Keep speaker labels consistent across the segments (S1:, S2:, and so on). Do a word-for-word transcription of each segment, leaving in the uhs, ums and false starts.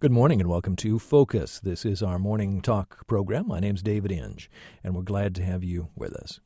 S1: Good morning and welcome to Focus. This is our morning talk program. My name's David Inge, and we're glad to have you with us.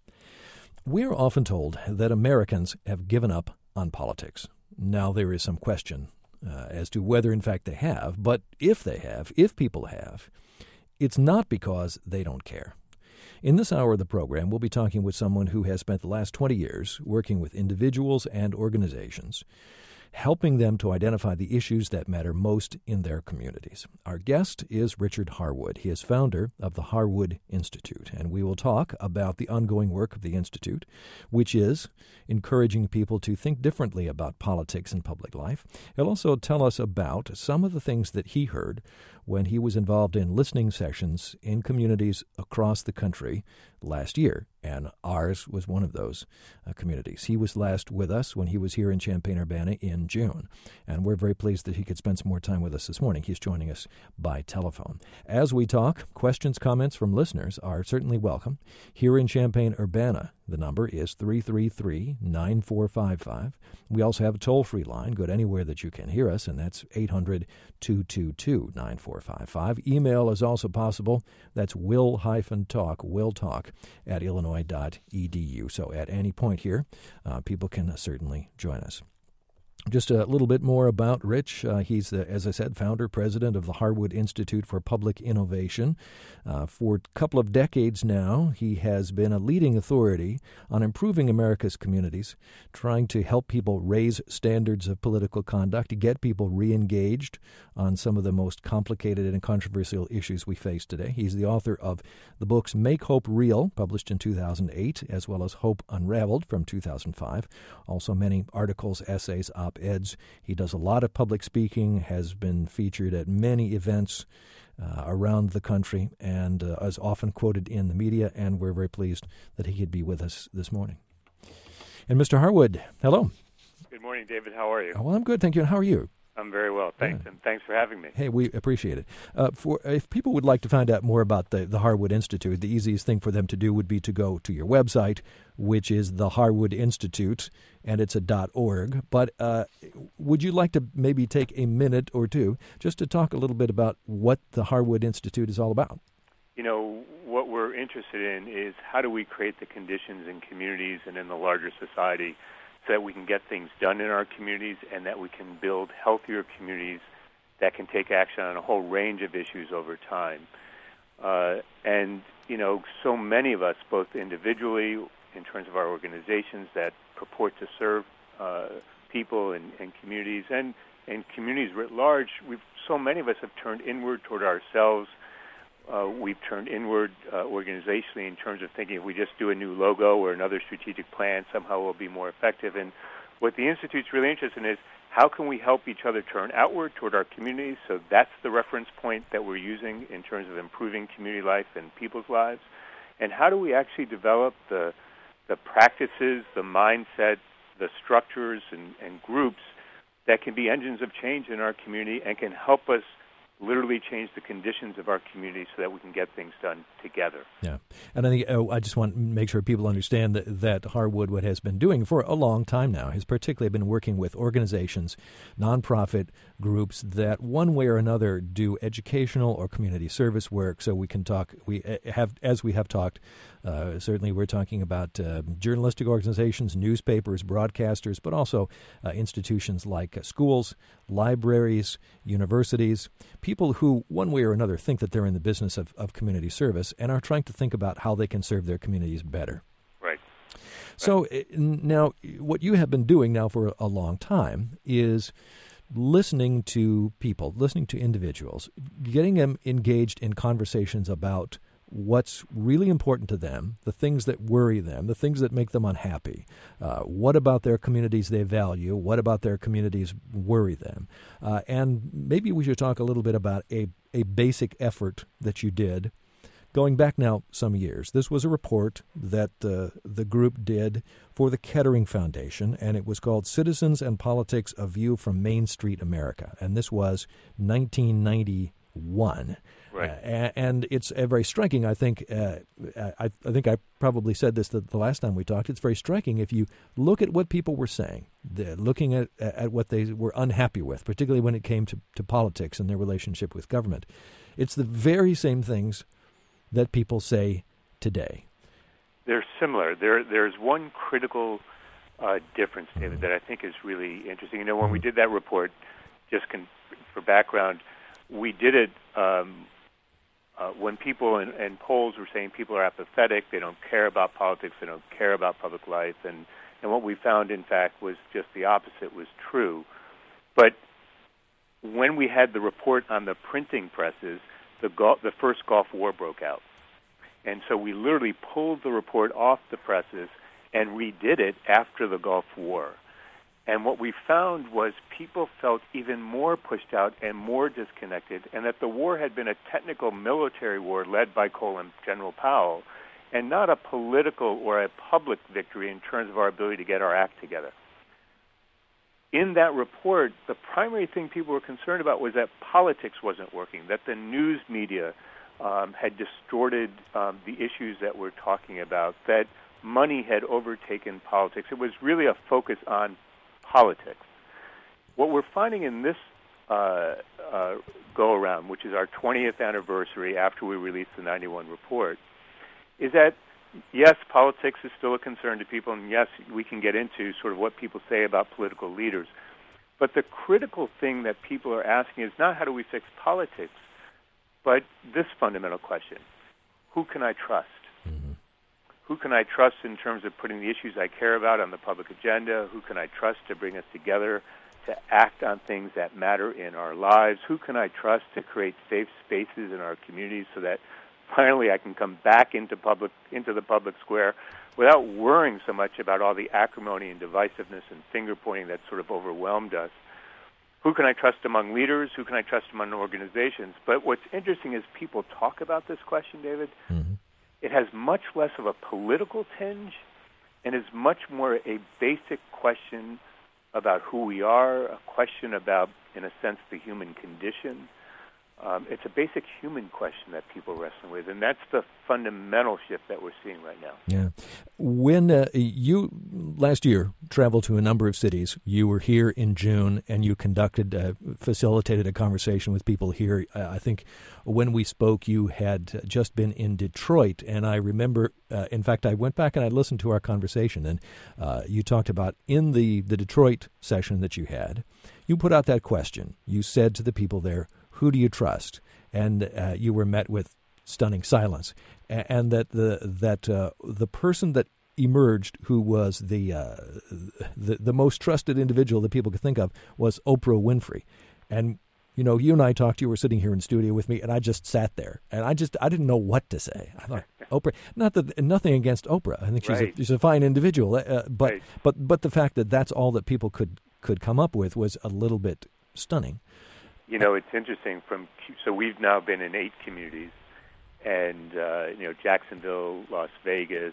S1: We're often told that Americans have given up on politics. Now, there is some question uh, as to whether, in fact, they have, but if they have, if people have, it's not because they don't care. In this hour of the program, we'll be talking with someone who has spent the last twenty years working with individuals and organizations, helping them to identify the issues that matter most in their communities. Our guest is Richard Harwood. He is founder of the Harwood Institute, and we will talk about the ongoing work of the Institute, which is encouraging people to think differently about politics and public life. He'll also tell us about some of the things that he heard when he was involved in listening sessions in communities across the country last year, and ours was one of those uh, communities. He was last with us when he was here in Champaign-Urbana in June, and we're very pleased that he could spend some more time with us this morning. He's joining us by telephone. As we talk, questions, comments from listeners are certainly welcome. Here in Champaign-Urbana, the number is three three three, nine four five five. We also have a toll-free line. Go to anywhere that you can hear us, and that's eight hundred, two two two, nine four five five. Email is also possible. That's will-talk, will talk, at illinois dot e d u. So at any point here, uh, people can certainly join us. Just a little bit more about Rich. Uh, he's, the, as I said, founder, president of the Harwood Institute for Public Innovation. Uh, for a couple of decades now, he has been a leading authority on improving America's communities, trying to help people raise standards of political conduct, to get people re-engaged on some of the most complicated and controversial issues we face today. He's the author of the books Make Hope Real, published in two thousand eight, as well as Hope Unraveled from two thousand five. Also many articles, essays, op eds. He does a lot of public speaking, has been featured at many events uh, around the country, and uh, is often quoted in the media, and we're very pleased that he could be with us this morning. And Mister Harwood, hello.
S2: Good morning, David. How are you?
S1: Oh, well, I'm good, thank you. And how are you?
S2: I'm very well, thanks, yeah. And thanks for having me.
S1: Hey, we appreciate it. Uh, for if people would like to find out more about the, the Harwood Institute, the easiest thing for them to do would be to go to your website, which is the Harwood Institute, and it's a .org. But uh, would you like to maybe take a minute or two just to talk a little bit about what the Harwood Institute is all about?
S2: You know, what we're interested in is how do we create the conditions in communities and in the larger society so that we can get things done in our communities and that we can build healthier communities that can take action on a whole range of issues over time. Uh, and, you know, so many of us, both individually, in terms of our organizations that purport to serve uh, people and, and communities, and, and communities writ large, we've, so many of us have turned inward toward ourselves. Uh, we've turned inward uh, organizationally in terms of thinking if we just do a new logo or another strategic plan, somehow we'll be more effective. And what the Institute's really interested in is how can we help each other turn outward toward our communities? So that's the reference point that we're using in terms of improving community life and people's lives. And how do we actually develop the the practices, the mindset, the structures and, and groups that can be engines of change in our community and can help us literally change the conditions of our community so that we can get things done together.
S1: Yeah. And I think oh, I just want to make sure people understand that, that Harwood, what has been doing for a long time now, has particularly been working with organizations, nonprofit groups that one way or another do educational or community service work. So we can talk, we have, as we have talked, uh, certainly we're talking about uh, journalistic organizations, newspapers, broadcasters, but also uh, institutions like uh, schools, libraries, universities, people who one way or another think that they're in the business of, of community service and are trying to think about how they can serve their communities better.
S2: Right.
S1: So right. Now what you have been doing now for a long time is listening to people, listening to individuals, getting them engaged in conversations about what's really important to them, the things that worry them, the things that make them unhappy. Uh, what about their communities they value? What about their communities worry them? Uh, and maybe we should talk a little bit about a, a basic effort that you did going back now some years. This was a report that uh, the group did for the Kettering Foundation, and it was called Citizens and Politics, A View from Main Street America. And this was nineteen ninety-one.
S2: Right.
S1: Uh, and it's uh, very striking, I think, uh, I, I think I probably said this the, the last time we talked, it's very striking if you look at what people were saying. the, looking at at what they were unhappy with, particularly when it came to, to politics and their relationship with government. It's the very same things that people say today.
S2: They're similar. There, there's one critical uh, difference, David, that I think is really interesting. You know, when we did that report, just con- for background, we did it um, uh, when people in, in polls were saying people are apathetic, they don't care about politics, they don't care about public life, and, and what we found, in fact, was just the opposite was true. But when we had the report on the printing presses, the, Gulf, the first Gulf War broke out. And so we literally pulled the report off the presses and redid it after the Gulf War. And what we found was people felt even more pushed out and more disconnected, and that the war had been a technical military war led by Cole and General Powell, and not a political or a public victory in terms of our ability to get our act together. In that report, the primary thing people were concerned about was that politics wasn't working, that the news media um, had distorted um, the issues that we're talking about, that money had overtaken politics. It was really a focus on politics. What we're finding in this uh, uh, go-around, which is our twentieth anniversary after we released the ninety-one report, is that, yes, politics is still a concern to people, and yes, we can get into sort of what people say about political leaders. But the critical thing that people are asking is not how do we fix politics, but this fundamental question: who can I trust? Mm-hmm. Who can I trust in terms of putting the issues I care about on the public agenda? Who can I trust to bring us together to act on things that matter in our lives? Who can I trust to create safe spaces in our communities so that finally I can come back into public into the public square without worrying so much about all the acrimony and divisiveness and finger-pointing that sort of overwhelmed us? Who can I trust among leaders? Who can I trust among organizations? But what's interesting is people talk about this question, David. Mm-hmm. It has much less of a political tinge and is much more a basic question about who we are, a question about, in a sense, the human condition. Um, it's a basic human question that people are wrestling with, and that's the fundamental shift that we're seeing right now.
S1: Yeah. When uh, you, last year, traveled to a number of cities, you were here in June, and you conducted, uh, facilitated a conversation with people here. Uh, I think when we spoke, you had just been in Detroit, and I remember, uh, in fact, I went back and I listened to our conversation, and uh, you talked about in the, the Detroit session that you had, you put out that question. You said to the people there, who do you trust? And uh, you were met with stunning silence, and, and that the that uh, the person that emerged, who was the, uh, the the most trusted individual that people could think of, was Oprah Winfrey. And you know, you and I talked. You were sitting here in studio with me, and I just sat there, and I just I didn't know what to say. I thought Oprah, not that nothing against Oprah. I think she's right. a, she's a fine individual, uh, but right. but but the fact that that's all that people could could come up with was a little bit stunning.
S2: You know, it's interesting. From so we've now been in eight communities, and uh, you know, Jacksonville, Las Vegas,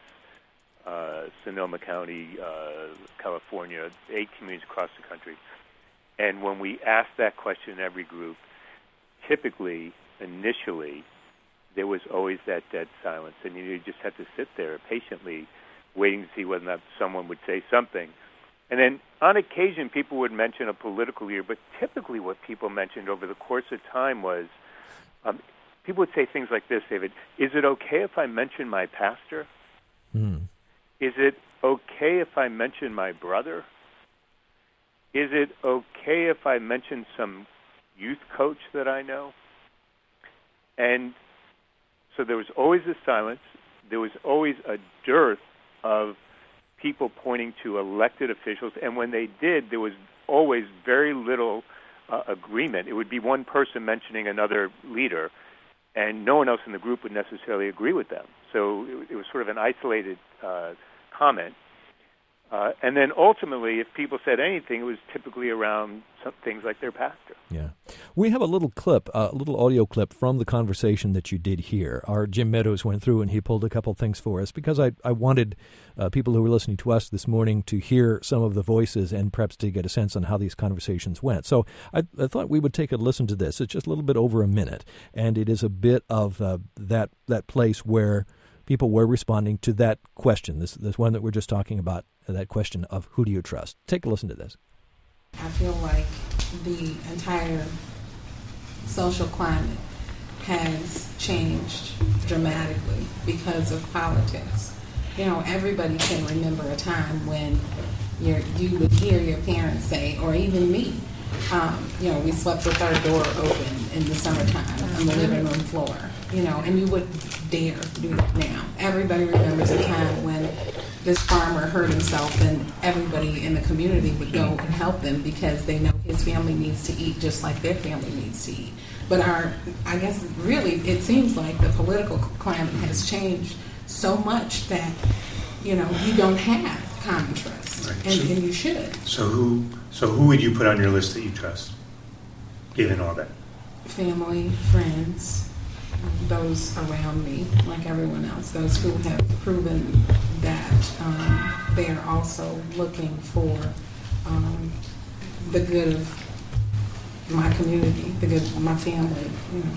S2: uh, Sonoma County, uh, California, eight communities across the country. And when we ask that question in every group, typically, initially, there was always that dead silence, and you just had to sit there patiently, waiting to see whether or not someone would say something. And then, on occasion, people would mention a political leader, but typically what people mentioned over the course of time was, um, people would say things like this, David: is it okay if I mention my pastor? Mm. Is it okay if I mention my brother? Is it okay if I mention some youth coach that I know? And so there was always a silence. There was always a dearth of people pointing to elected officials, and when they did, there was always very little uh, agreement. It would be one person mentioning another leader, and no one else in the group would necessarily agree with them. So it, it was sort of an isolated uh, comment. Uh, and then ultimately, if people said anything, it was typically around some things like their pastor.
S1: Yeah. We have a little clip, a uh, little audio clip from the conversation that you did here. Our Jim Meadows went through and he pulled a couple things for us because I, I wanted uh, people who were listening to us this morning to hear some of the voices and perhaps to get a sense on how these conversations went. So I, I thought we would take a listen to this. It's just a little bit over a minute, and it is a bit of uh, that that place where people were responding to that question, this this one that we're just talking about, that question of who do you trust. Take a listen to this.
S3: I feel like the entire social climate has changed dramatically because of politics. You know, everybody can remember a time when you're, you would hear your parents say, or even me, um, you know, we slept with our door open in the summertime on the living room floor, you know, and you wouldn't dare do that now. Everybody remembers a time when this farmer hurt himself and everybody in the community would go and help them because they know his family needs to eat just like their family needs to eat. But our, I guess really it seems like the political climate has changed so much that, you know, you don't have common trust, right. and, so, and you should.
S4: So who, so who would you put on your list that you trust, given all that?
S3: Family, friends, those around me, like everyone else, those who have proven that um, they are also looking for um, the good of my community, the good of my family, you know.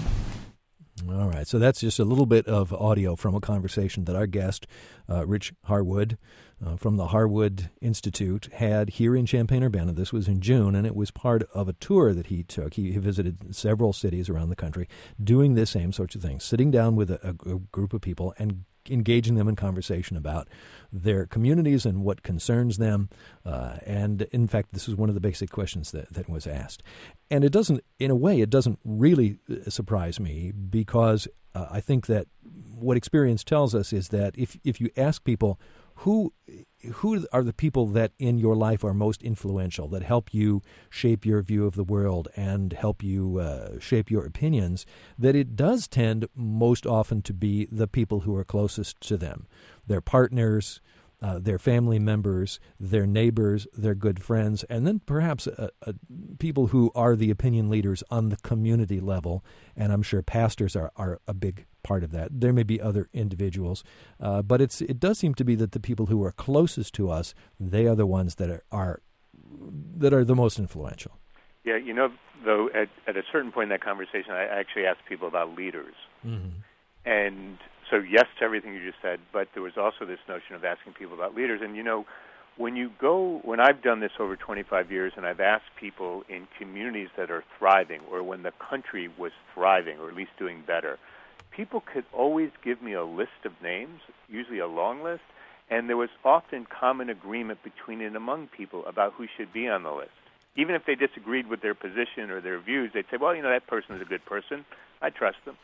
S1: All right, so that's just a little bit of audio from a conversation that our guest, uh, Rich Harwood, uh, from the Harwood Institute, had here in Champaign-Urbana. This was in June, and it was part of a tour that he took. He, he visited several cities around the country doing the same sorts of things, sitting down with a, a group of people and engaging them in conversation about their communities and what concerns them. Uh, and in fact, this was one of the basic questions that, that was asked. And it doesn't, in a way, it doesn't really surprise me because uh, I think that what experience tells us is that if if you ask people who who are the people that in your life are most influential, that help you shape your view of the world and help you uh, shape your opinions, that it does tend most often to be the people who are closest to them, their partners, uh, their family members, their neighbors, their good friends, and then perhaps uh, uh, people who are the opinion leaders on the community level. And I'm sure pastors are, are a big part of that. There may be other individuals, uh, but it's it does seem to be that the people who are closest to us, they are the ones that are, are that are the most influential.
S2: Yeah, you know, though, at, at a certain point in that conversation, I actually asked people about leaders. Mm-hmm. And so yes to everything you just said, but there was also this notion of asking people about leaders. And, you know, when you go, when I've done this over twenty-five years and I've asked people in communities that are thriving or when the country was thriving or at least doing better, people could always give me a list of names, usually a long list, and there was often common agreement between and among people about who should be on the list. Even if they disagreed with their position or their views, they'd say, well, you know, that person is a good person. I trust them.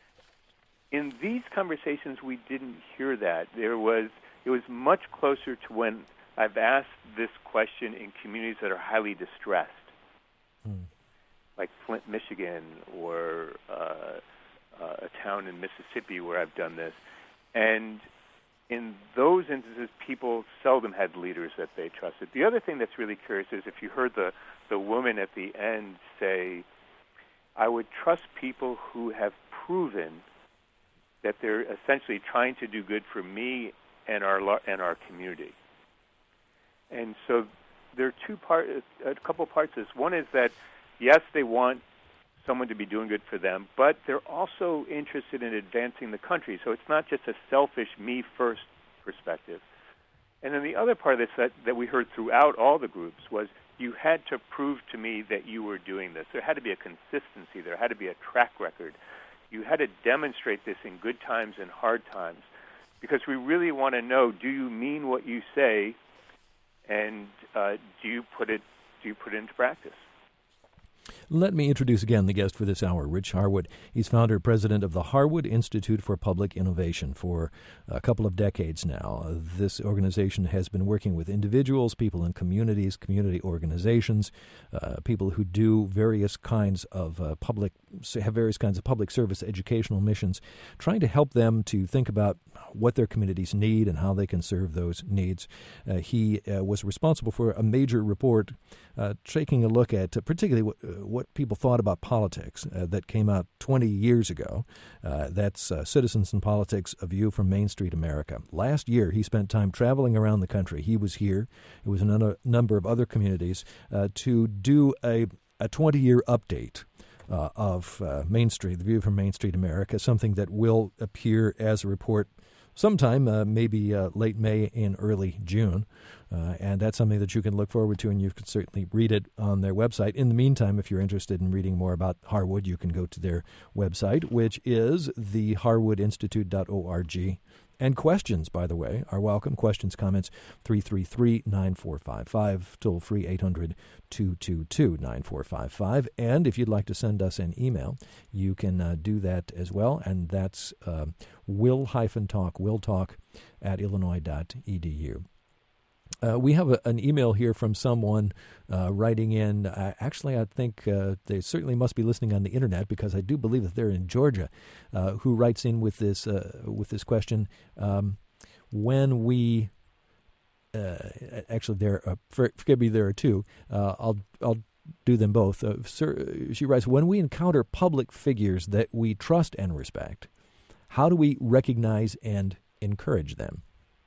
S2: In these conversations, we didn't hear that. There was, it was much closer to when I've asked this question in communities that are highly distressed, hmm. like Flint, Michigan, or uh, uh, a town in Mississippi where I've done this. And in those instances, people seldom had leaders that they trusted. The other thing that's really curious is if you heard the, the woman at the end say, I would trust people who have proven that they're essentially trying to do good for me and our and our community. And so there are two part, a couple parts of this. One is that, yes, they want someone to be doing good for them, but they're also interested in advancing the country. So it's not just a selfish, me-first perspective. And then the other part of this that, that we heard throughout all the groups was you had to prove to me that you were doing this. There had to be a consistency. There had to be a track record. You had to demonstrate this in good times and hard times because we really want to know, do you mean what you say, and uh, do you put it do you put it into practice?
S1: Let me introduce again the guest for this hour, Rich Harwood. He's founder and president of the Harwood Institute for Public Innovation for a couple of decades now. This organization has been working with individuals, people in communities, community organizations, uh, people who do various kinds of uh, public, have various kinds of public service educational missions, trying to help them to think about what their communities need and how they can serve those needs. Uh, he uh, was responsible for a major report uh, taking a look at uh, particularly what, uh, what people thought about politics uh, that came out twenty years ago. Uh, that's uh, Citizens and Politics, A View from Main Street America. Last year, he spent time traveling around the country. He was here. It was in a number of other communities uh, to do a a twenty-year update uh, of uh, Main Street, The View from Main Street America, something that will appear as a report sometime, uh, maybe uh, late May and early June. Uh, and that's something that you can look forward to, and you can certainly read it on their website. In the meantime, if you're interested in reading more about Harwood, you can go to their website, which is the harwood institute dot org. And questions, by the way, are welcome. Questions, comments, three three three, nine four five five, toll free eight hundred, two two two, nine four five five. And if you'd like to send us an email, you can uh, do that as well, and that's uh, will-talk, willtalk at illinois dot e d u. Uh, we have a, an email here from someone uh, writing in. Uh, actually, I think uh, they certainly must be listening on the internet, because I do believe that they're in Georgia. Uh, who writes in with this uh, with this question? Um, when we uh, actually there, uh, for, forgive me, there are two. Uh, I'll I'll do them both. Uh, sir, she writes, when we encounter public figures that we trust and respect, how do we recognize and encourage them?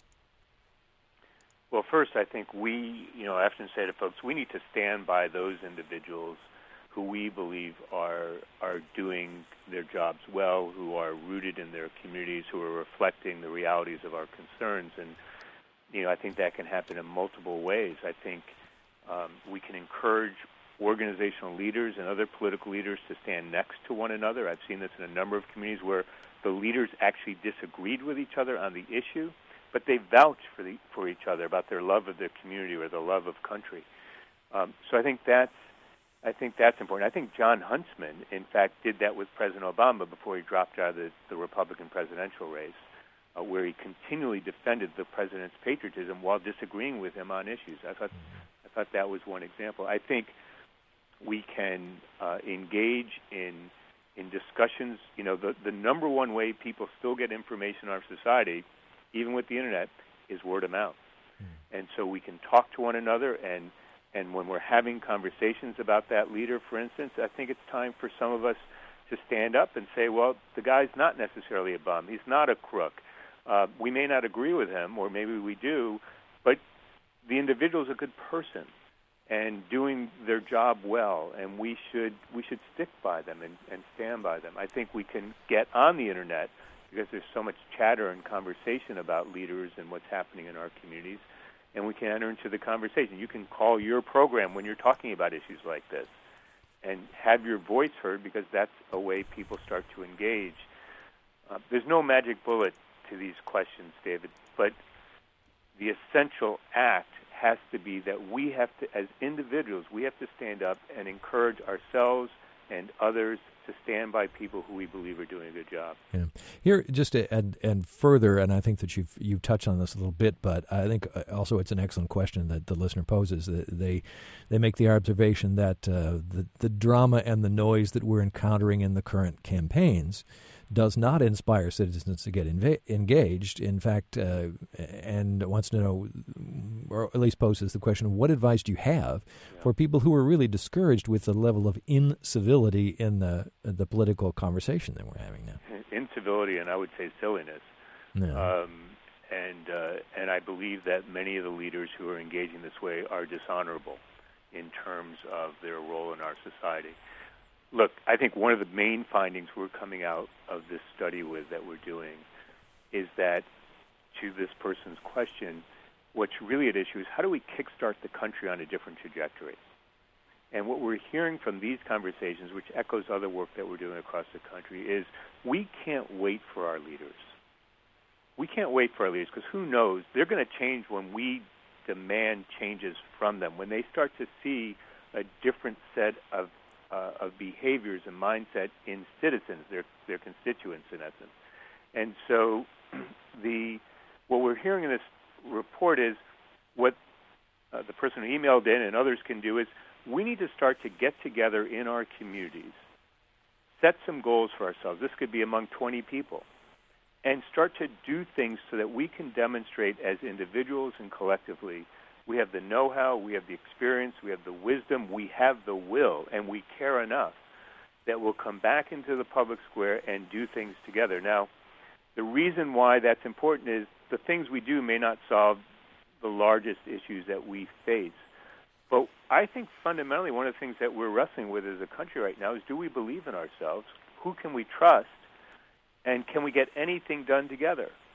S2: Well, first, I think we, you know, I often say to folks, we need to stand by those individuals who we believe are are doing their jobs well, who are rooted in their communities, who are reflecting the realities of our concerns. And, you know, I think that can happen in multiple ways. I think um, we can encourage organizational leaders and other political leaders to stand next to one another. I've seen this in a number of communities where the leaders actually disagreed with each other on the issue, but they vouch for the for each other about their love of their community or their love of country. Um, so I think that's I think that's important. I think John Huntsman, in fact, did that with President Obama before he dropped out of the, the Republican presidential race, uh, where he continually defended the president's patriotism while disagreeing with him on issues. I thought I thought that was one example. I think we can uh, engage in in discussions. You know, the the number one way people still get information in our society, even with the internet, is word of mouth. Mm. And so we can talk to one another, and, and when we're having conversations about that leader, for instance, I think it's time for some of us to stand up and say, well, the guy's not necessarily a bum. He's not a crook. Uh, we may not agree with him, or maybe we do, but the individual's a good person and doing their job well, and we should we should stick by them and, and stand by them. I think we can get on the internet, because there's so much chatter and conversation about leaders and what's happening in our communities, and we can enter into the conversation. You can call your program when you're talking about issues like this and have your voice heard, because that's a way people start to engage. Uh, there's no magic bullet to these questions, David, but the essential act has to be that we have to, as individuals, we have to stand up and encourage ourselves and others to stand by people who we believe are doing a good job.
S1: Yeah. Here, just to add and further, and I think that you've you've touched on this a little bit, but I think also it's an excellent question that the listener poses. They they make the observation that uh, the the drama and the noise that we're encountering in the current campaigns does not inspire citizens to get inva- engaged. In fact, uh, and wants to know, or at least poses the question, what advice do you have yeah. for people who are really discouraged with the level of incivility in the the political conversation that we're having now?
S2: Incivility, and I would say silliness.
S1: Yeah.
S2: Um, and uh, and I believe that many of the leaders who are engaging this way are dishonorable in terms of their role in our society. Look, I think one of the main findings we're coming out of this study with that we're doing is that, to this person's question, what's really at issue is how do we kickstart the country on a different trajectory? And what we're hearing from these conversations, which echoes other work that we're doing across the country, is we can't wait for our leaders. We can't wait for our leaders, because who knows? They're going to change when we demand changes from them, when they start to see a different set of Uh, of behaviors and mindset in citizens, their their constituents, in essence. And so, the what we're hearing in this report is what uh, the person who emailed in and others can do is we need to start to get together in our communities, set some goals for ourselves. This could be among twenty people, and start to do things so that we can demonstrate as individuals and collectively we have the know-how, we have the experience, we have the wisdom, we have the will, and we care enough that we'll come back into the public square and do things together. Now, the reason why that's important is the things we do may not solve the largest issues that we face. But I think fundamentally one of the things that we're wrestling with as a country right now is, do we believe in ourselves? Who can we trust? And can we get anything done together?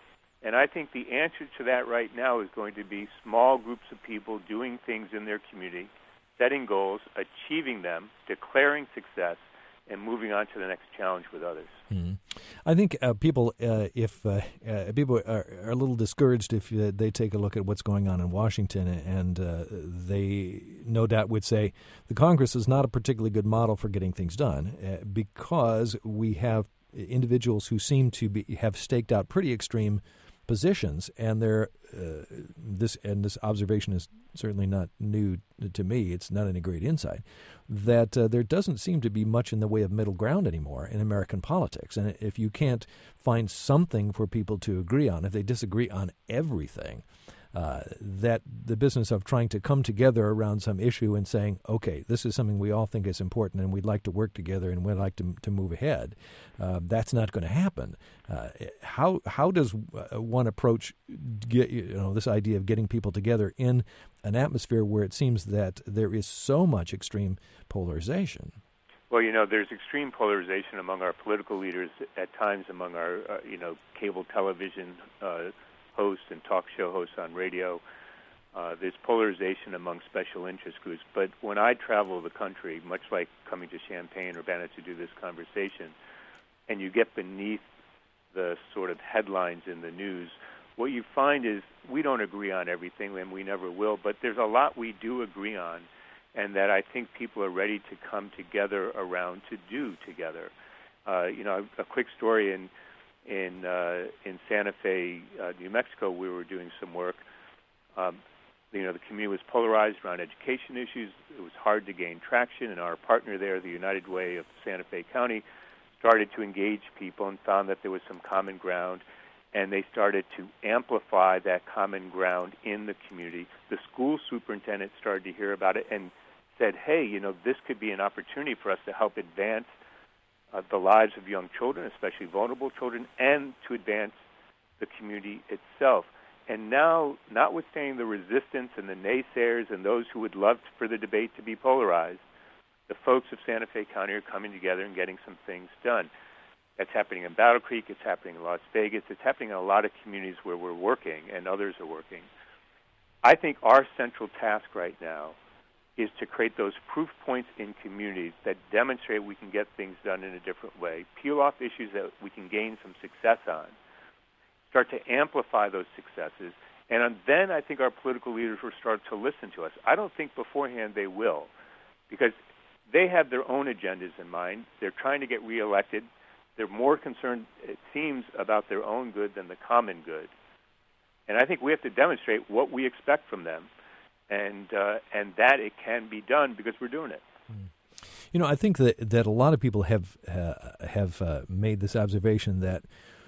S2: And I think the answer to that right now is going to be small groups of people doing things in their community, setting goals, achieving them, declaring success, and moving on to the next challenge with others.
S1: Mm. I think uh, people, uh, if uh, uh, people are, are a little discouraged if uh, they take a look at what's going on in Washington, and uh, they no doubt would say the Congress is not a particularly good model for getting things done uh, because we have individuals who seem to be have staked out pretty extreme positions, and they're uh, this and this observation is certainly not new to me. It's not any great insight that uh, there doesn't seem to be much in the way of middle ground anymore in American politics. And if you can't find something for people to agree on, if they disagree on everything, uh, that the business of trying to come together around some issue and saying, okay, this is something we all think is important and we'd like to work together and we'd like to to move ahead, uh, that's not going to happen. Uh, how how does one approach get, you know, this idea of getting people together in an atmosphere where it seems that there is so much extreme polarization?
S2: Well, you know, there's extreme polarization among our political leaders, at times among our, uh, you know, cable television uh, hosts and talk show hosts on radio. Uh, there's polarization among special interest groups. But when I travel the country, much like coming to Champaign, Urbana, to do this conversation, and you get beneath the sort of headlines in the news, what you find is we don't agree on everything, and we never will, but there's a lot we do agree on, and that I think people are ready to come together around to do together. Uh, you know, a quick story in in uh, in Santa Fe, uh, New Mexico, we were doing some work. Um, you know, the community was polarized around education issues. It was hard to gain traction, and our partner there, the United Way of Santa Fe County, started to engage people and found that there was some common ground, and they started to amplify that common ground in the community. The school superintendent started to hear about it and said, hey, you know, this could be an opportunity for us to help advance uh, the lives of young children, especially vulnerable children, and to advance the community itself. And now, notwithstanding the resistance and the naysayers and those who would love for the debate to be polarized, the folks of Santa Fe County are coming together and getting some things done. That's happening in Battle Creek. It's happening in Las Vegas. It's happening in a lot of communities where we're working and others are working. I think our central task right now is to create those proof points in communities that demonstrate we can get things done in a different way, peel off issues that we can gain some success on, start to amplify those successes, and then I think our political leaders will start to listen to us. I don't think beforehand they will, because they have their own agendas in mind. They're trying to get reelected. They're more concerned, it seems, about their own good than the common good. And I think we have to demonstrate what we expect from them, and uh, and that it can be done because we're doing it.
S1: You know, I think that that a lot of people have uh, have uh, made this observation that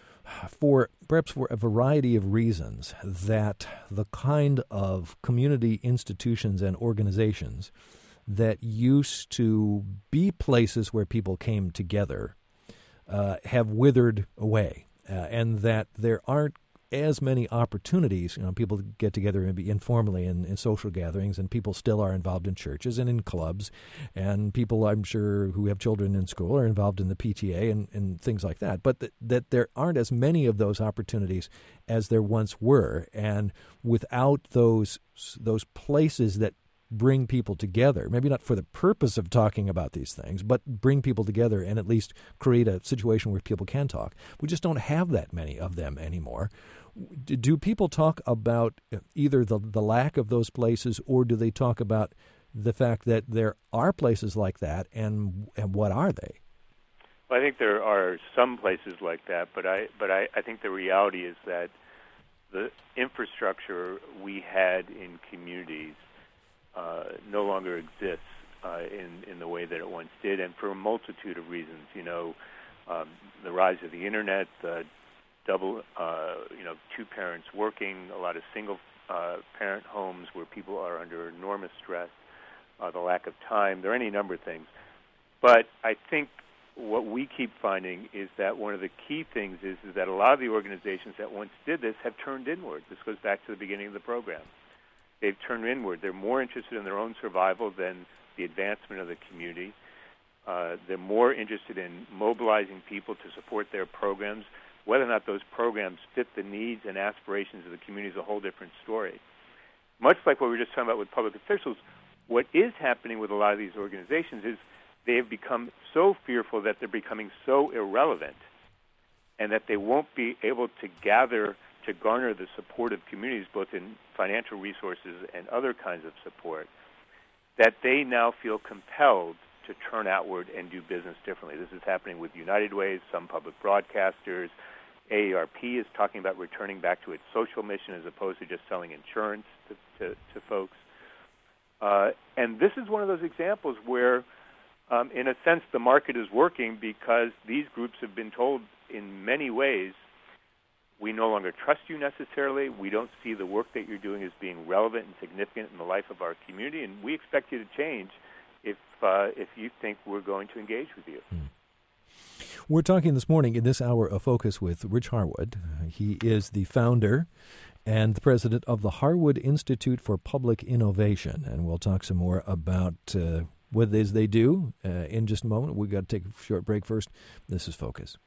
S1: for perhaps for a variety of reasons, that the kind of community institutions and organizations that used to be places where people came together uh, have withered away, uh, and that there aren't as many opportunities. You know, people get together maybe informally in, in social gatherings, and people still are involved in churches and in clubs, and people, I'm sure, who have children in school are involved in the P T A and, and things like that. But th- that there aren't as many of those opportunities as there once were, and without those those places that bring people together, maybe not for the purpose of talking about these things, but bring people together and at least create a situation where people can talk. We just don't have that many of them anymore. Do people talk about either the, the lack of those places, or do they talk about the fact that there are places like that, and and what are they?
S2: Well, I think there are some places like that, but I but I, I think the reality is that the infrastructure we had in communities Uh, no longer exists uh, in in the way that it once did, and for a multitude of reasons. You know, um, the rise of the internet, the double, uh, you know, two parents working, a lot of single uh, parent homes where people are under enormous stress, uh, the lack of time. There are any number of things, but I think what we keep finding is that one of the key things is is that a lot of the organizations that once did this have turned inward. This goes back to the beginning of the program. They've turned inward. They're more interested in their own survival than the advancement of the community. Uh, they're more interested in mobilizing people to support their programs Whether or not those programs fit the needs and aspirations of the community is a whole different story. Much like what we were just talking about with public officials, what is happening with a lot of these organizations is they have become so fearful that they're becoming so irrelevant and that they won't be able to gather to garner the support of communities, both in financial resources and other kinds of support, that they now feel compelled to turn outward and do business differently. This is happening with United Way, some public broadcasters. A A R P is talking about returning back to its social mission as opposed to just selling insurance to, to, to folks. Uh, and this is one of those examples where, um, in a sense, the market is working because these groups have been told in many ways, we no longer trust you necessarily. We don't see the work that you're doing as being relevant and significant in the life of our community, and we expect you to change if uh, if you think we're going to engage with you.
S1: Mm. We're talking this morning in this hour of Focus with Rich Harwood. He is the founder and the president of the Harwood Institute for Public Innovation, and we'll talk some more about uh, what it is they do uh, in just a moment. We've got to take a short break first. This is Focus.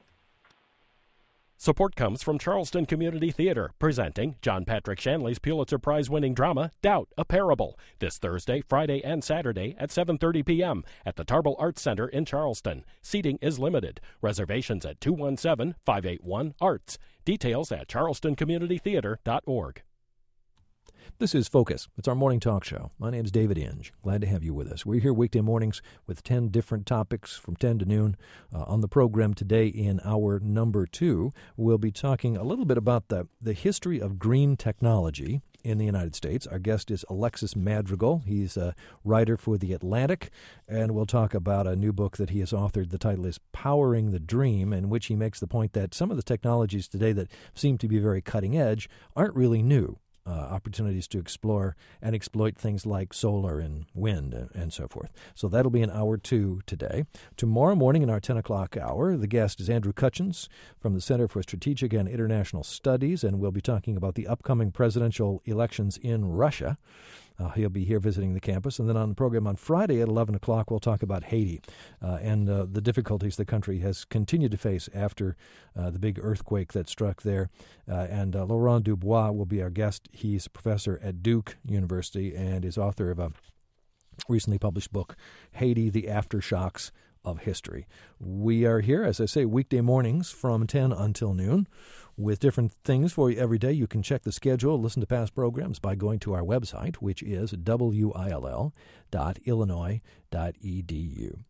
S5: Support comes from Charleston Community Theater, presenting John Patrick Shanley's Pulitzer Prize-winning drama, Doubt, a Parable, this Thursday, Friday, and Saturday at seven thirty p.m. at the Tarbell Arts Center in Charleston. Seating is limited. Reservations at two one seven, five eight one, ARTS. Details at charleston community theater dot org.
S1: This is Focus. It's our morning talk show. My name's David Inge. Glad to have you with us. We're here weekday mornings with ten different topics from ten to noon. Uh, on the program today in hour number two, we'll be talking a little bit about the, the history of green technology in the United States. Our guest is Alexis Madrigal. He's a writer for The Atlantic, and we'll talk about a new book that he has authored. The title is Powering the Dream, in which he makes the point that some of the technologies today that seem to be very cutting edge aren't really new. Uh, opportunities to explore and exploit things like solar and wind and, and so forth. So that'll be in hour two today. Tomorrow morning in our ten o'clock hour, the guest is Andrew Cutchins from the Center for Strategic and International Studies, and we'll be talking about the upcoming presidential elections in Russia. Uh, he'll be here visiting the campus. And then on the program on Friday at eleven o'clock, we'll talk about Haiti uh, and uh, the difficulties the country has continued to face after uh, the big earthquake that struck there. Uh, and uh, Laurent Dubois will be our guest. He's a professor at Duke University and is author of a recently published book, Haiti, the Aftershocks of History. We are here, as I say, weekday mornings from ten until noon with different things for you every day. You can check the schedule, listen to past programs by going to our website, which is W I L L dot illinois dot E D U.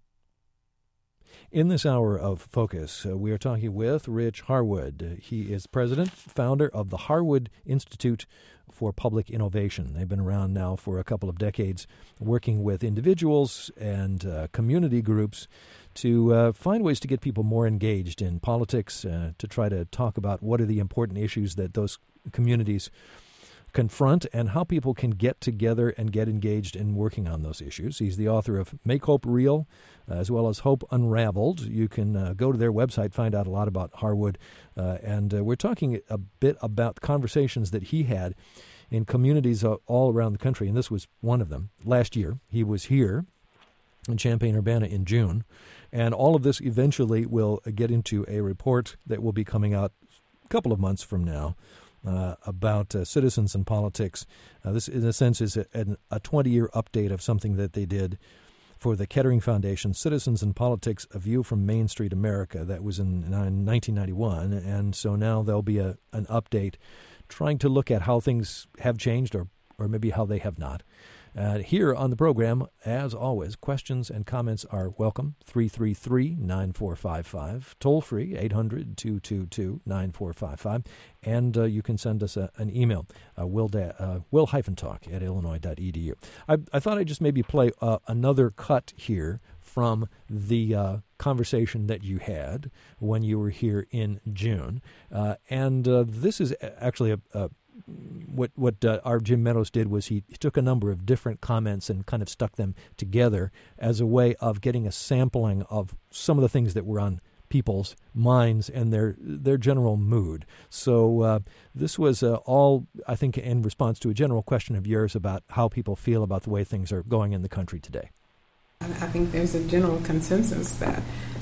S1: In this hour of Focus, uh, we are talking with Rich Harwood. Uh, he is president, founder of the Harwood Institute for Public Innovation. They've been around now for a couple of decades, working with individuals and uh, community groups to uh, find ways to get people more engaged in politics, uh, to try to talk about what are the important issues that those communities confront and how people can get together and get engaged in working on those issues. He's the author of Make Hope Real, uh, as well as Hope Unraveled. You can uh, go to their website, find out a lot about Harwood. Uh, and uh, we're talking a bit about conversations that he had in communities uh, all around the country, and this was one of them. Last year, he was here in Champaign-Urbana in June, and all of this eventually will get into a report that will be coming out a couple of months from now. Uh, about uh, citizens and politics. Uh, this, in a sense, is a twenty-year update of something that they did for the Kettering Foundation, Citizens and Politics, A View from Main Street America. That was in nineteen ninety-one, and so now there'll be a, an update trying to look at how things have changed or, or maybe how they have not. Uh, here on the program, as always, questions and comments are welcome. three three three, nine four five five, toll free, eight hundred, two two two, nine four five five, and uh, you can send us a, an email, uh, will, da- uh, will-talk at illinois dot e d u. I, I thought I'd just maybe play uh, another cut here from the uh, conversation that you had when you were here in June. Uh, and uh, this is actually a, a What what uh, our Jim Meadows did was he, he took a number of different comments and kind of stuck them together as a way of getting a sampling of some of the things that were on people's minds and their their general mood. So uh, this was uh, all, I think, in response to a general question of yours about how people feel about the way things are going in the country today.
S3: I think there's a general consensus that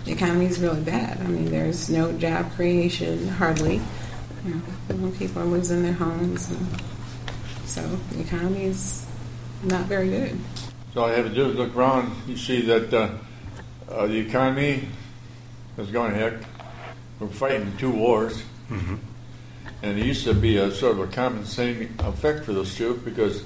S3: the economy is really bad. I mean, there's no job creation, hardly. You know, people are losing their homes. And so the economy is not very good.
S6: So all you have to do is look around. You see that uh, uh, the economy is going heck. We're fighting two wars.
S4: Mm-hmm.
S6: And it used to be a sort of a compensating effect for those two, because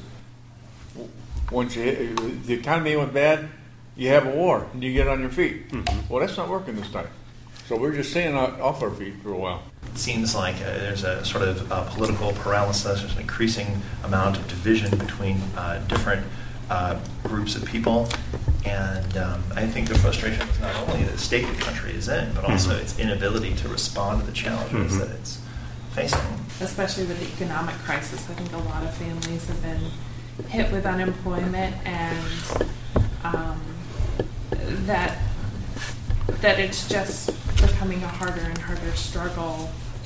S6: once you, the economy went bad, you have a war and you get on your feet. Mm-hmm. Well, that's not working this time. So we're just staying off our feet for a while.
S7: It seems like uh, there's a sort of uh, political paralysis. There's an increasing amount of division between uh, different uh, groups of people. And um, I think the frustration is not only the state the country is in, but also mm-hmm. its inability to respond to the challenges mm-hmm. that it's facing.
S8: Especially with the economic crisis, I think a lot of families have been hit with unemployment, and um, that that it's just becoming a harder and harder struggle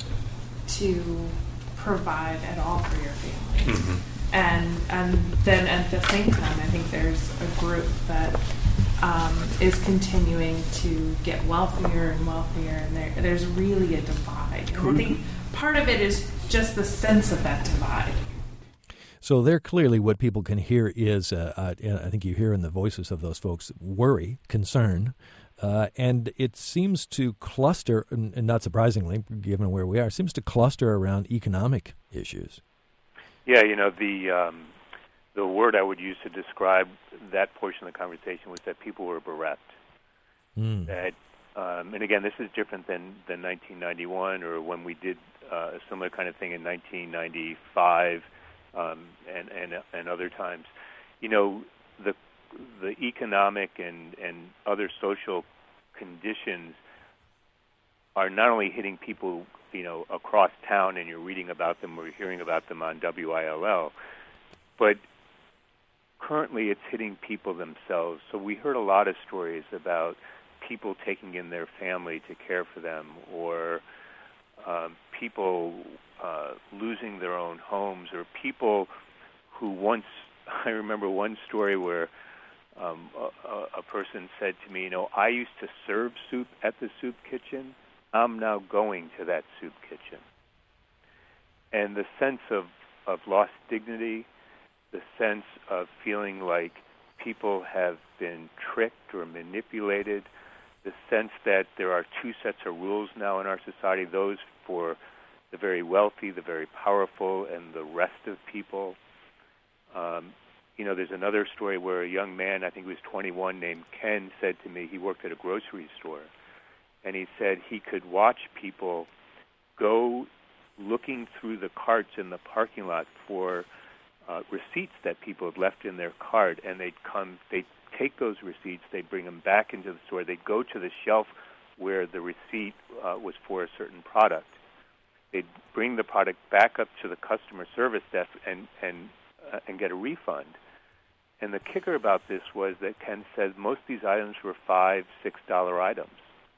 S8: to provide at all for your families. Mm-hmm. And and then at the same time, I think there's a group that um, is continuing to get wealthier and wealthier, and there, there's really a divide. And I think part of it is just the sense of that divide.
S1: So there clearly what people can hear is, uh, uh, I think you hear in the voices of those folks, worry, concern, uh, and it seems to cluster, and not surprisingly, given where we are, seems to cluster around economic issues.
S2: Yeah, you know, the um, the word I would use to describe that portion of the conversation was that people were bereft. Mm. That, um, and again, this is different than, than nineteen ninety-one or when we did uh, a similar kind of thing in nineteen ninety-five um, and, and and other times. You know, the the economic and, and other social conditions are not only hitting people, you know, across town, and you're reading about them or hearing about them on W I L L, but currently it's hitting people themselves. So we heard a lot of stories about people taking in their family to care for them, or um, people uh, losing their own homes, or people who once, I remember one story where um, a, a person said to me, you know, I used to serve soup at the soup kitchen. I'm now going to that soup kitchen. And the sense of, of lost dignity, the sense of feeling like people have been tricked or manipulated, the sense that there are two sets of rules now in our society, those for the very wealthy, the very powerful, and the rest of people. Um, you know, there's another story where a young man, I think he was twenty-one, named Ken, said to me, he worked at a grocery store, and he said he could watch people go looking through the carts in the parking lot for uh, receipts that people had left in their cart, and they'd come, they'd take those receipts, they'd bring them back into the store, they'd go to the shelf where the receipt uh, was for a certain product. They'd bring the product back up to the customer service desk and and uh, and get a refund. And the kicker about this was that Ken said most of these items were five, six dollar items.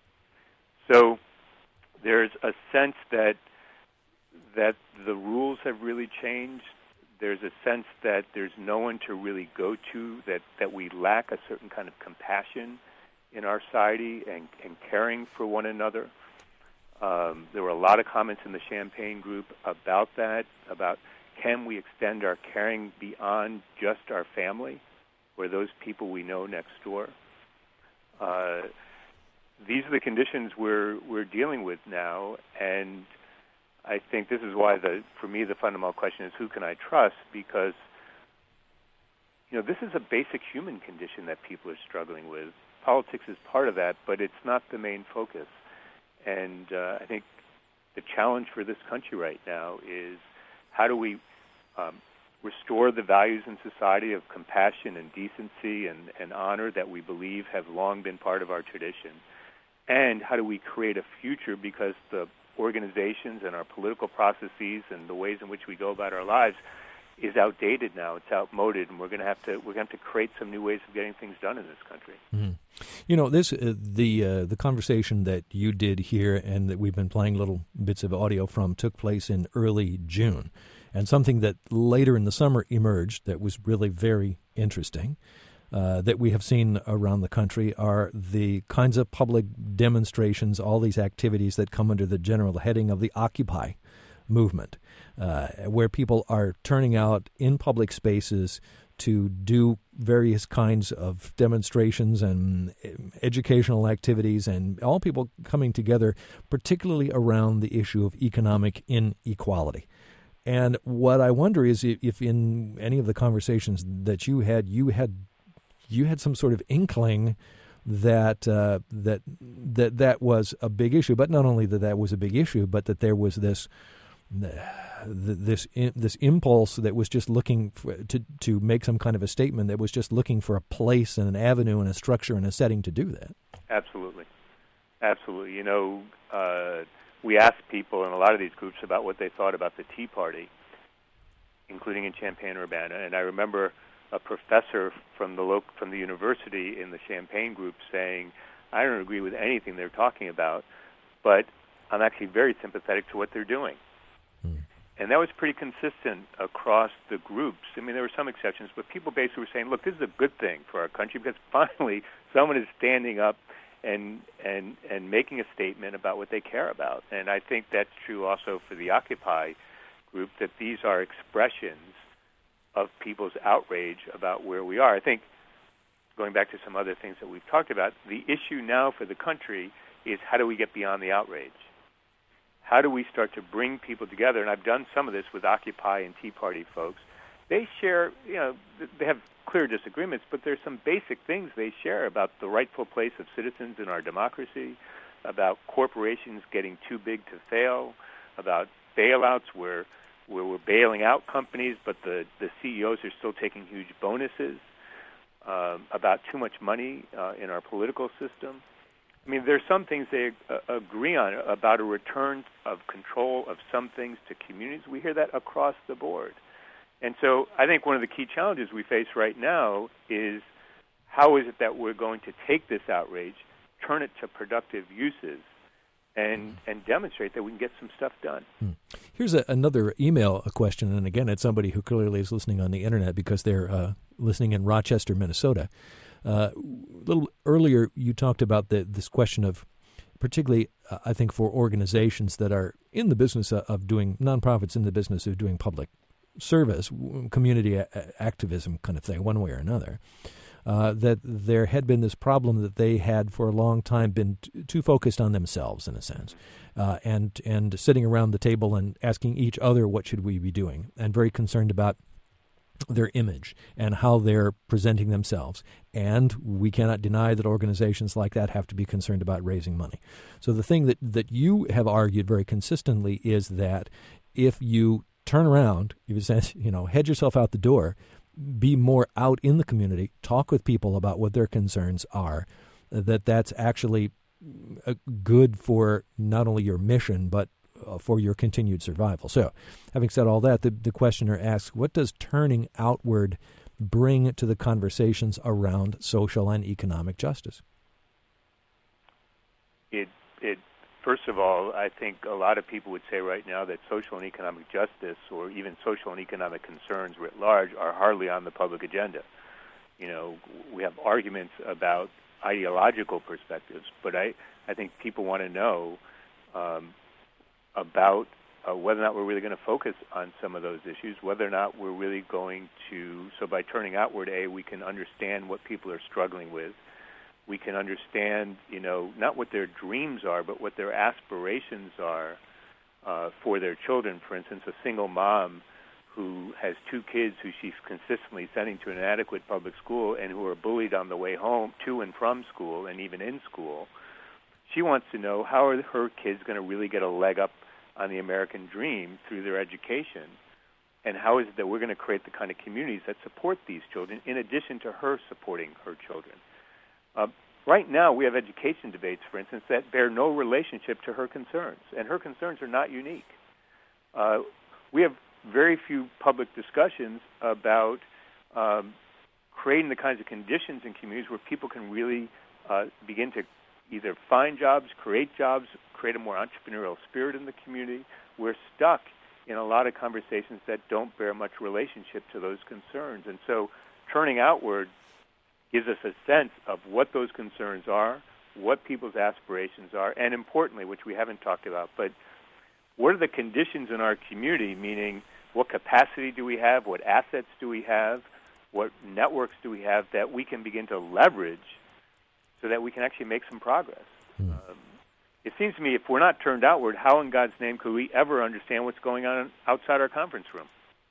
S2: So there's a sense that that the rules have really changed. There's a sense that there's no one to really go to, that, that we lack a certain kind of compassion in our society and, and caring for one another. Um, there were a lot of comments in the Champaign group about that, about can we extend our caring beyond just our family or those people we know next door. Uh, these are the conditions we're we're dealing with now, and I think this is why, the for me, the fundamental question is who can I trust? Because, you know, this is a basic human condition that people are struggling with. Politics is part of that, but it's not the main focus. And uh, I think the challenge for this country right now is how do we um, restore the values in society of compassion and decency and, and honor that we believe have long been part of our tradition? And how do we create a future, because the organizations and our political processes and the ways in which we go about our lives is outdated now. It's outmoded, and we're going to have to we're going to have to create some new ways of getting things done in this country.
S1: Mm-hmm. You know, this uh, the uh, the conversation that you did here and that we've been playing little bits of audio from took place in early June, and something that later in the summer emerged that was really very interesting uh, that we have seen around the country are the kinds of public demonstrations, all these activities that come under the general heading of the Occupy movement, uh, where people are turning out in public spaces to do various kinds of demonstrations and educational activities, and all people coming together, particularly around the issue of economic inequality. And what I wonder is if in any of the conversations that you had, you had you had some sort of inkling that uh, that that that was a big issue, but not only that that was a big issue, but that there was this this this impulse that was just looking for, to to make some kind of a statement, that was just looking for a place and an avenue and a structure and a setting to do that.
S2: Absolutely, absolutely. You know, uh, we asked people in a lot of these groups about what they thought about the Tea Party, including in Champaign-Urbana, and I remember a professor from the local, from the university in the Champaign group saying, "I don't agree with anything they're talking about, but I'm actually very sympathetic to what they're doing." Hmm. And that was pretty consistent across the groups. I mean, there were some exceptions, but people basically were saying, look, this is a good thing for our country because finally someone is standing up and and and making a statement about what they care about. And I think that's true also for the Occupy group, that these are expressions of people's outrage about where we are. I think, going back to some other things that we've talked about, the issue now for the country is how do we get beyond the outrage? How do we start to bring people together? And I've done some of this with Occupy and Tea Party folks. They share, you know, they have clear disagreements, but there's some basic things they share about the rightful place of citizens in our democracy, about corporations getting too big to fail, about bailouts where where we're bailing out companies, but the, the C E Os are still taking huge bonuses, um, about too much money uh, in our political system. I mean, there's some things they uh, agree on about a return of control of some things to communities. We hear that across the board. And so I think one of the key challenges we face right now is how is it that we're going to take this outrage, turn it to productive uses, and and demonstrate that we can get some stuff done.
S1: Hmm. Here's a, another email a question, and again, it's somebody who clearly is listening on the Internet because they're uh, listening in Rochester, Minnesota. Uh, a little earlier, you talked about the, this question of, particularly, uh, I think, for organizations that are in the business of, of doing, nonprofits in the business of doing public service, community a- activism kind of thing, one way or another, uh, that there had been this problem that they had for a long time been t- too focused on themselves, in a sense, uh, and and sitting around the table and asking each other, what should we be doing, and very concerned about their image and how they're presenting themselves. And we cannot deny that organizations like that have to be concerned about raising money. So the thing that, that you have argued very consistently is that if you turn around, if you say, you know, head yourself out the door, be more out in the community, talk with people about what their concerns are, that that's actually good for not only your mission, but Uh, for your continued survival. So, having said all that, the, the questioner asks, what does turning outward bring to the conversations around social and economic justice?
S2: It, it, first of all, I think a lot of people would say right now that social and economic justice, or even social and economic concerns writ large, are hardly on the public agenda. You know, we have arguments about ideological perspectives, but I, I think people want to know um, about uh, whether or not we're really going to focus on some of those issues, whether or not we're really going to, so by turning outward, A, we can understand what people are struggling with. We can understand, you know, not what their dreams are, but what their aspirations are uh, for their children. For instance, a single mom who has two kids who she's consistently sending to an inadequate public school and who are bullied on the way home, to and from school, and even in school. She wants to know how are her kids going to really get a leg up on the American dream through their education, and how is it that we're going to create the kind of communities that support these children in addition to her supporting her children. Uh, right now we have education debates, for instance, that bear no relationship to her concerns, and her concerns are not unique. Uh, we have very few public discussions about um, creating the kinds of conditions in communities where people can really uh, begin to either find jobs, create jobs, create a more entrepreneurial spirit in the community. We're stuck in a lot of conversations that don't bear much relationship to those concerns. And so turning outward gives us a sense of what those concerns are, what people's aspirations are, and importantly, which we haven't talked about, but what are the conditions in our community, meaning what capacity do we have, what assets do we have, what networks do we have that we can begin to leverage so that we can actually make some progress. Mm. Um, it seems to me if we're not turned outward, how in God's name could we ever understand what's going on outside our conference room?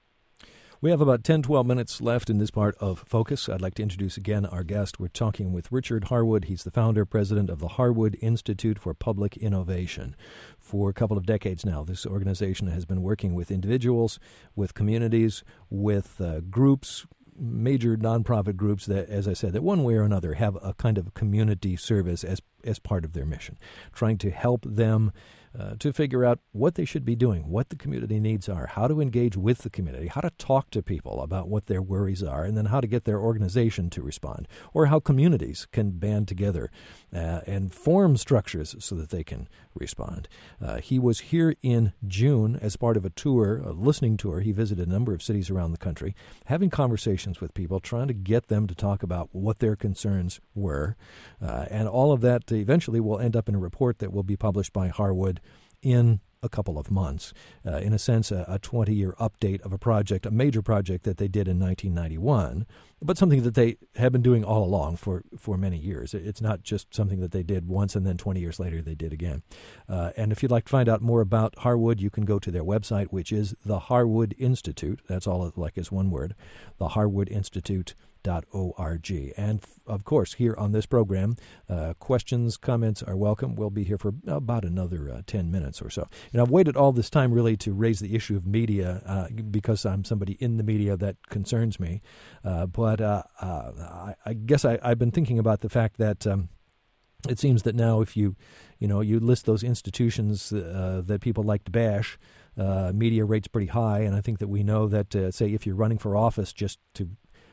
S1: We have about ten, twelve minutes left in this part of Focus. I'd like to introduce again our guest. We're talking with Richard Harwood. He's the founder, president of the Harwood Institute for Public Innovation. For a couple of decades now, this organization has been working with individuals, with communities, with uh, groups, major nonprofit groups that, as I said, that one way or another have a kind of community service as as part of their mission, trying to help them uh, to figure out what they should be doing, what the community needs are, how to engage with the community, how to talk to people about what their worries are, and then how to get their organization to respond, or how communities can band together uh, and form structures so that they can respond. Uh, he was here in June as part of a tour, a listening tour. He visited a number of cities around the country, having conversations with people, trying to get them to talk about what their concerns were, uh, and all of that eventually will end up in a report that will be published by Harwood in a couple of months. Uh, in a sense, a twenty-year update of a project, a major project that they did in nineteen ninety-one, but something that they have been doing all along for, for many years. It's not just something that they did once and then twenty years later they did again. Uh, and if you'd like to find out more about Harwood, you can go to their website, which is the Harwood Institute. That's all like is one word, the Harwood Institute. .org. And, of course, here on this program, uh, questions, comments are welcome. We'll be here for about another uh, ten minutes or so. And I've waited all this time really to raise the issue of media uh, because I'm somebody in the media that concerns me. Uh, but uh, uh, I, I guess I, I've been thinking about the fact that um, it seems that now if you, you know, you list those institutions uh, that people like to bash, uh, media rates pretty high. And I think that we know that, uh, say, if you're running for office, just to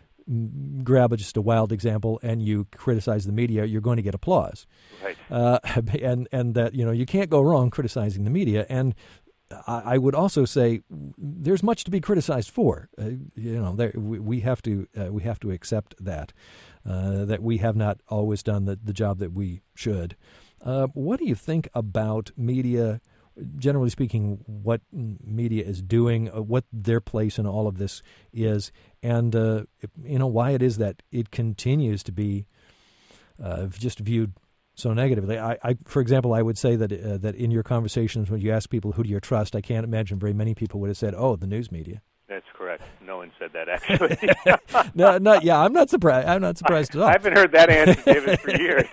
S1: grab a, just a wild example, and you criticize the media, you're going to get applause.
S2: Right.
S1: Uh, and and that, you know, you can't go wrong criticizing the media. And I, I would also say there's much to be criticized for. Uh, you know, there, we, we have to uh, we have to accept that uh, that we have not always done the, the job that we should. Uh, what do you think about media? Generally speaking, what media is doing, uh, what their place in all of this is, and uh, you know why it is that it continues to be uh, just viewed so negatively. I, I, for example, I would say that uh, that in your conversations when you ask people who do you trust, I can't imagine very many people would have said, "Oh, the news media."
S2: That's correct. No one said that actually.
S1: no, not yeah. I'm not surprised. I'm not surprised at all.
S2: I haven't heard that answer, David, for years.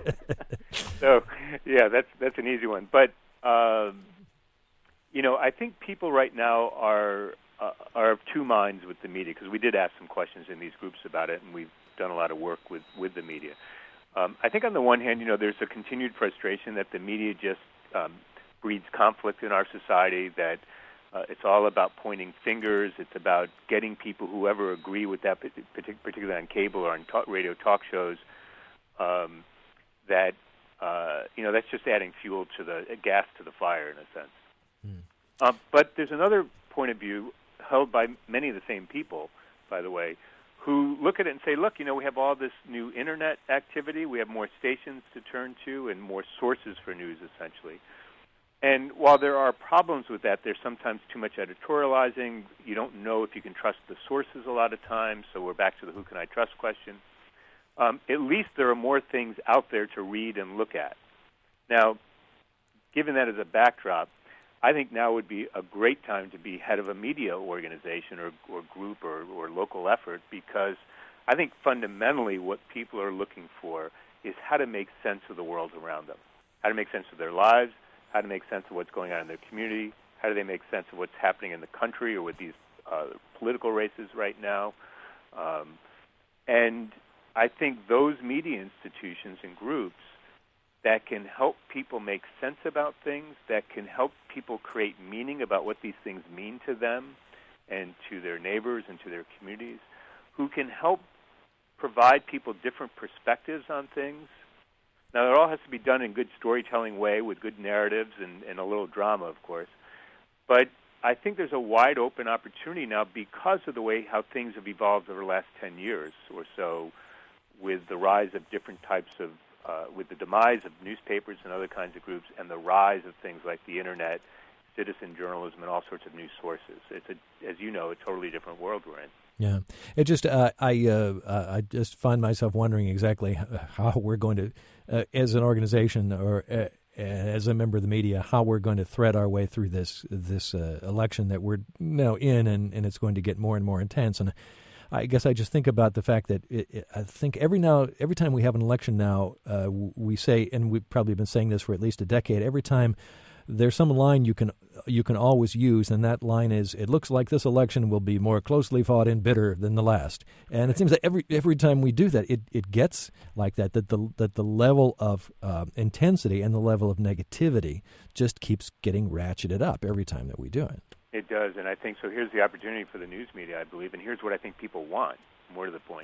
S2: So, yeah, that's that's an easy one, but. Um, you know, I think people right now are uh, are of two minds with the media, because we did ask some questions in these groups about it, and we've done a lot of work with, with the media. Um, I think on the one hand, you know, there's a continued frustration that the media just um, breeds conflict in our society, that uh, it's all about pointing fingers, it's about getting people who ever agree with that, particularly on cable or on talk, radio talk shows, um, that Uh, you know, that's just adding fuel to the uh, gas to the fire in a sense. Mm. Uh, but there's another point of view held by many of the same people, by the way, who look at it and say, look, you know, we have all this new Internet activity. We have more stations to turn to and more sources for news, essentially. And while there are problems with that, there's sometimes too much editorializing. You don't know if you can trust the sources a lot of times, so we're back to the who can I trust question. Um, at least there are more things out there to read and look at. Now, given that as a backdrop, I think now would be a great time to be head of a media organization or, or group or, or local effort, because I think fundamentally what people are looking for is how to make sense of the world around them, how to make sense of their lives, how to make sense of what's going on in their community, how do they make sense of what's happening in the country or with these uh, political races right now. Um, and I think those media institutions and groups that can help people make sense about things, that can help people create meaning about what these things mean to them and to their neighbors and to their communities, who can help provide people different perspectives on things. Now, it all has to be done in good storytelling way with good narratives and, and a little drama, of course. But I think there's a wide open opportunity now because of the way how things have evolved over the last ten years or so, with the rise of different types of, uh, with the demise of newspapers and other kinds of groups, and the rise of things like the internet, citizen journalism, and all sorts of news sources. It's, a, as you know, a totally different world we're in.
S1: Yeah, it just uh, I uh, I just find myself wondering exactly how we're going to, uh, as an organization or uh, as a member of the media, how we're going to thread our way through this this uh, election that we're now in, and, and it's going to get more and more intense. And I guess I just think about the fact that it, it, I think every now every time we have an election now, uh, we say, and we've probably been saying this for at least a decade, every time there's some line you can you can always use, and that line is, it looks like this election will be more closely fought and bitter than the last. And it seems that every every time we do that, it, it gets like that, that the that the level of uh, intensity and the level of negativity just keeps getting ratcheted up every time that we do it.
S2: It does, and I think so. Here's the opportunity for the news media, I believe, and here's what I think people want, more to the point.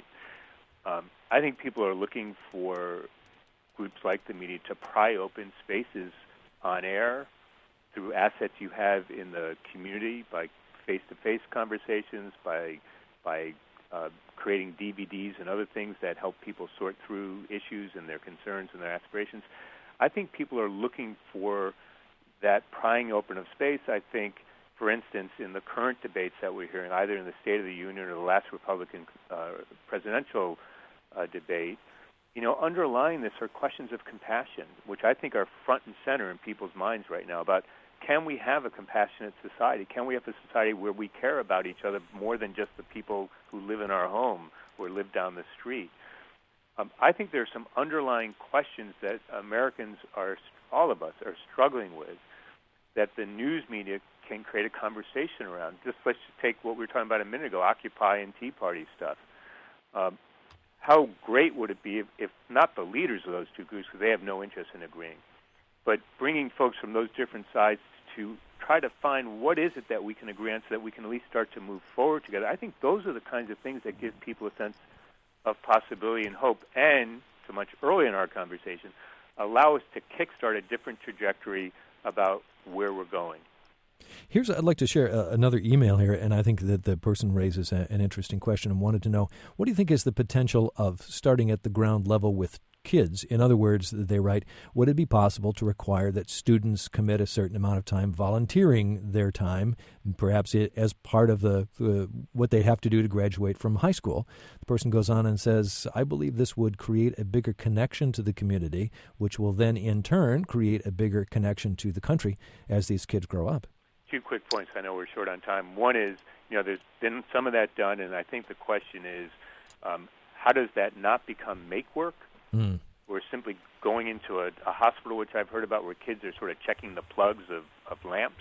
S2: Um, I think people are looking for groups like the media to pry open spaces on air, through assets you have in the community, by face-to-face conversations, by by uh, creating D V Ds and other things that help people sort through issues and their concerns and their aspirations. I think people are looking for that prying open of space. I think, for instance, in the current debates that we're hearing, either in the State of the Union or the last Republican uh, presidential uh, debate, you know, underlying this are questions of compassion, which I think are front and center in people's minds right now about, can we have a compassionate society? Can we have a society where we care about each other more than just the people who live in our home or live down the street? Um, I think there are some underlying questions that Americans are, all of us, are struggling with, that the news media can create a conversation around. Just let's just take what we were talking about a minute ago, Occupy and Tea Party stuff. Um, how great would it be if, if not the leaders of those two groups, because they have no interest in agreeing, but bringing folks from those different sides to try to find what is it that we can agree on so that we can at least start to move forward together. I think those are the kinds of things that give people a sense of possibility and hope, and, so much earlier in our conversation, allow us to kickstart a different trajectory about where we're going.
S1: Here's, I'd like to share uh, another email here, and I think that the person raises a, an interesting question and wanted to know, what do you think is the potential of starting at the ground level with kids? In other words, they write, would it be possible to require that students commit a certain amount of time volunteering their time, perhaps it, as part of the uh, what they have to do to graduate from high school? The person goes on and says, I believe this would create a bigger connection to the community, which will then in turn create a bigger connection to the country as these kids grow up.
S2: Two quick points. I know we're short on time. One is, you know, there's been some of that done, and I think the question is, um, how does that not become make work? Mm. We're simply going into a, a hospital, which I've heard about, where kids are sort of checking the plugs of, of lamps,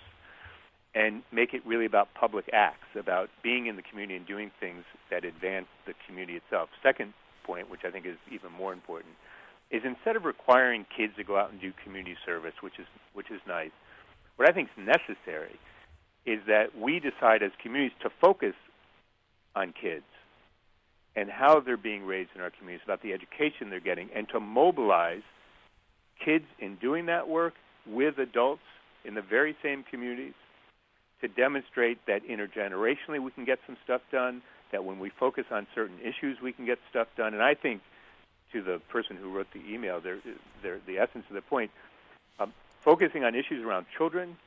S2: and make it really about public acts, about being in the community and doing things that advance the community itself. Second point, which I think is even more important, is instead of requiring kids to go out and do community service, which is which is nice, what I think is necessary is that we decide as communities to focus on kids and how they're being raised in our communities, about the education they're getting, and to mobilize kids in doing that work with adults in the very same communities to demonstrate that intergenerationally we can get some stuff done, that when we focus on certain issues we can get stuff done. And I think, to the person who wrote the email, they're, they're, the essence of the point, um, focusing on issues around children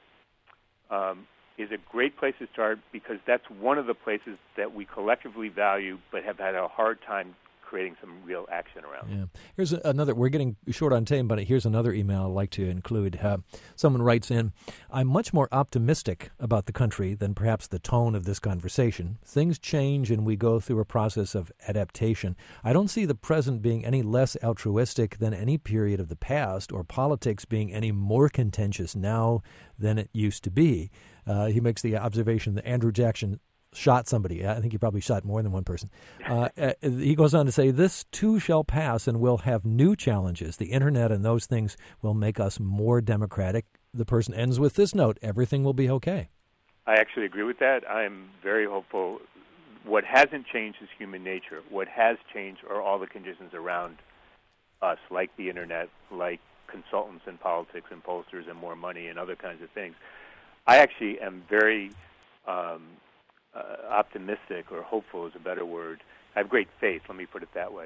S2: um, is a great place to start, because that's one of the places that we collectively value but have had a hard time creating some real action around.
S1: Yeah. Here's another, we're getting short on time, but here's another email I'd like to include. Uh, someone writes in, I'm much more optimistic about the country than perhaps the tone of this conversation. Things change and we go through a process of adaptation. I don't see the present being any less altruistic than any period of the past, or politics being any more contentious now than it used to be. Uh, he makes the observation that Andrew Jackson shot somebody. I think he probably shot more than one person. Uh, he goes on to say, this too shall pass and we'll have new challenges. The internet and those things will make us more democratic. The person ends with this note, everything will be okay.
S2: I actually agree with that. I am very hopeful. What hasn't changed is human nature. What has changed are all the conditions around us, like the internet, like consultants in politics and pollsters and more money and other kinds of things. I actually am very um, uh, optimistic, or hopeful is a better word. I have great faith, let me put it that way,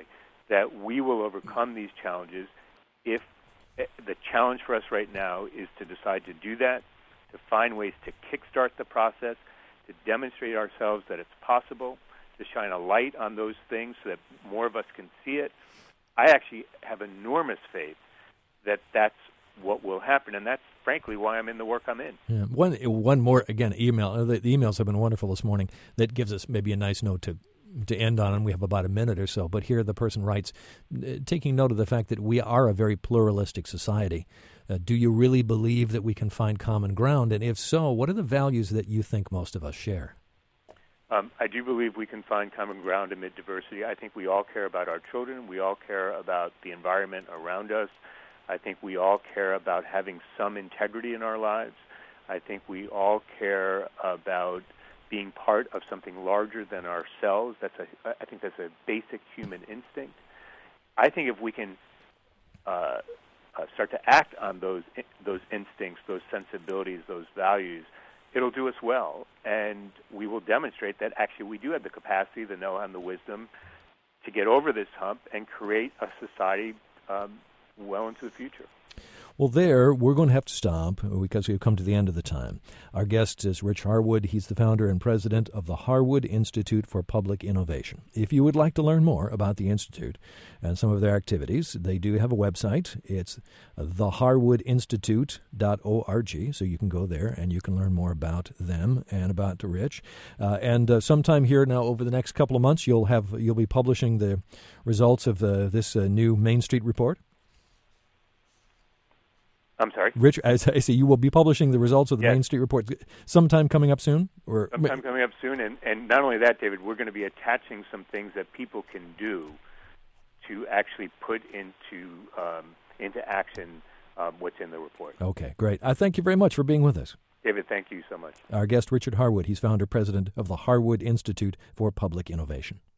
S2: that we will overcome these challenges if the challenge for us right now is to decide to do that, to find ways to kickstart the process, to demonstrate ourselves that it's possible, to shine a light on those things so that more of us can see it. I actually have enormous faith that that's what will happen, and that's frankly why I'm in the work I'm in.
S1: Yeah. One one more, again, email. The, the emails have been wonderful this morning. That gives us maybe a nice note to to end on, and we have about a minute or so. But here the person writes, taking note of the fact that we are a very pluralistic society, uh, do you really believe that we can find common ground? And if so, what are the values that you think most of us share?
S2: Um, I do believe we can find common ground amid diversity. I think we all care about our children. We all care about the environment around us. I think we all care about having some integrity in our lives. I think we all care about being part of something larger than ourselves. That's a, I think that's a basic human instinct. I think if we can uh, uh, start to act on those those instincts, those sensibilities, those values, it'll do us well, and we will demonstrate that actually we do have the capacity, the know-how, and the wisdom to get over this hump and create a society um, well into the future.
S1: Well, there, we're going to have to stop because we've come to the end of the time. Our guest is Rich Harwood. He's the founder and president of the Harwood Institute for Public Innovation. If you would like to learn more about the Institute and some of their activities, they do have a website. It's the harwood institute dot org, so you can go there and you can learn more about them and about Rich. Uh, and uh, sometime here now over the next couple of months, you'll have you'll be publishing the results of uh, this uh, new Main Street report.
S2: I'm sorry?
S1: Rich, as I say, you will be publishing the results of the
S2: yes.
S1: Main Street report sometime coming up soon? Or
S2: Sometime coming up soon. And, and not only that, David, we're going to be attaching some things that people can do to actually put into um, into action um, what's in the report.
S1: Okay, great. I thank you very much for being with us.
S2: David, thank you so much.
S1: Our guest, Richard Harwood. He's founder, president of the Harwood Institute for Public Innovation.